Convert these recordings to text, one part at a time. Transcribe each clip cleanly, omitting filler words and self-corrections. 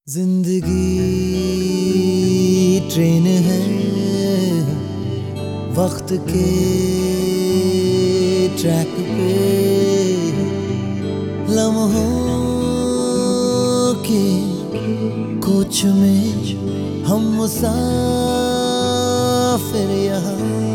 जिंदगी ट्रेन है वक्त के ट्रैक पे, लम्हों के कोच में हम मुसाफिर यहाँ।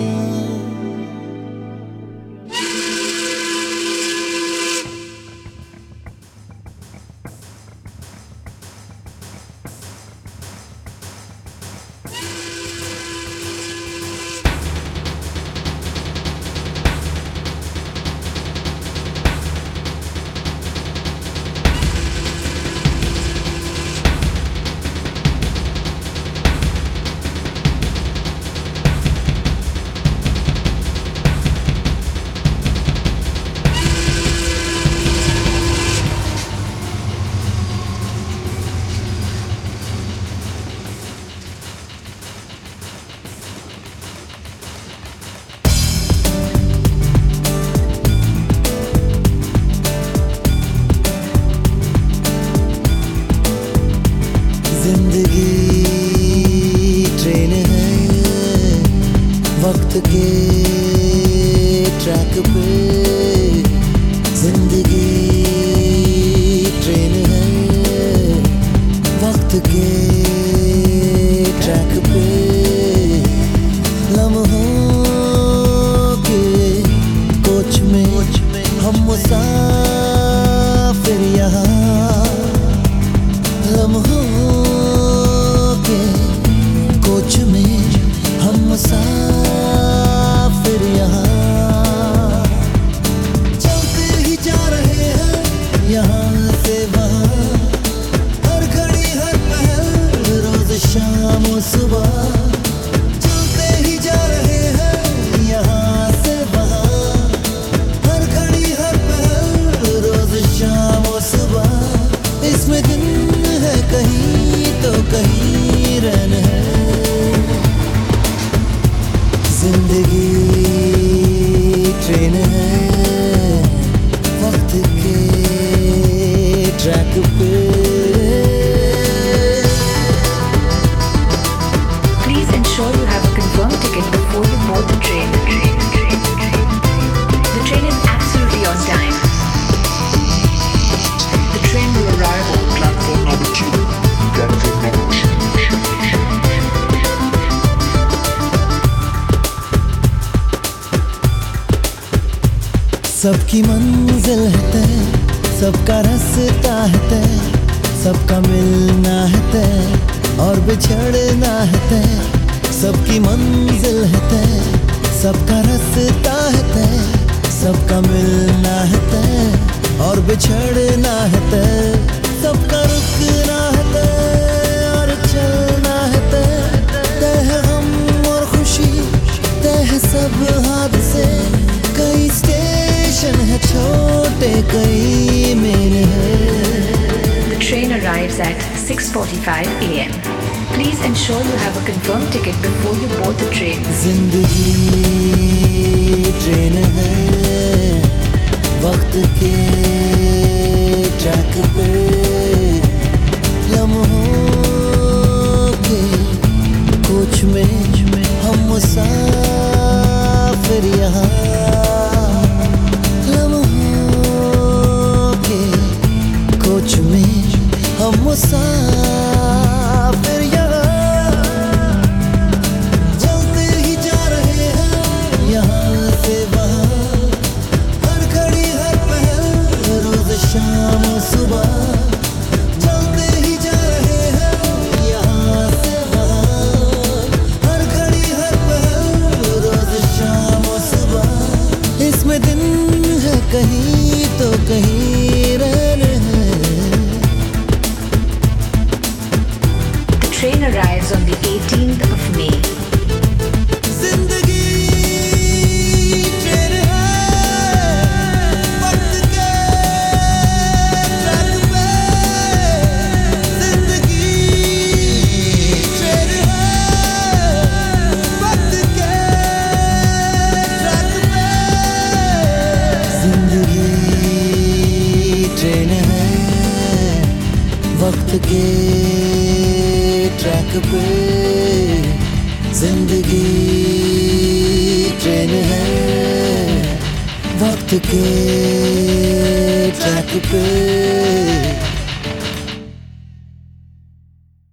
जिंदगी ट्रेन है वक्त के ट्रैक पे, जिंदगी ट्रेन है वक्त के ट्रैक पे, लम्हों के कोच में हम मुसाफिर यहाँ। लम्हों कोच में हम मुसाफिर यहाँ, चलते ही जा रहे हैं यहाँ से वहाँ, हर घड़ी हर पहल रोज शाम सुबह, चलते ही जा रहे हैं यहाँ से वहाँ, हर घड़ी हर पहल रोज शाम सुबह। इसमें दिन है कहीं तो कहीं रैन है, जिंदगी ट्रेन है वक्त के ट्रैक पे। Please ensure you have a confirmed ticket before you board the train. The train is absolutely on time. The train will arrive on platform number 2. Platform number 2. सबकी मंजिल है तय, सबका रास्ता है तय, सबका मिलना है तय और बिछड़ना है तय। सबकी मंजिल है तय, सबका रास्ता है तय, सबका मिलना है तय और बिछड़ना है तय। सबका रुकना है तय और चलना है तय, तय है गम और खुशी, तय है सब हादसे। कई स्टेशन है छोटे, कई मेरे हैं। The train arrives at 6:45 a.m. Please ensure you have a confirmed ticket before you board the train. जिंदगी ट्रेन है वक्त के ट्रैक पे, लम्हों के कोच में हम मुसाफिर यहाँ। कोच में हम मुसाफिर यहाँ, चलते ही जा रहे हैं यहाँ से वहाँ, हर घड़ी हर पहल रोज शाम सुबह, चलते ही जा रहे हैं यहाँ से वहाँ, हर घड़ी हर पहल रोज शाम सुबह। इसमें दिन है कहीं तो कहीं रैन है। The train arrives on the 18th of May. जिंदगी ट्रेन है वक्त के ट्रैक पे, जिंदगी ट्रेन है वक्त के ट्रैक पे, जिंदगी ट्रेन है वक्त के पे जिंदगी ट्रेन है, वक्त के ट्रैक पे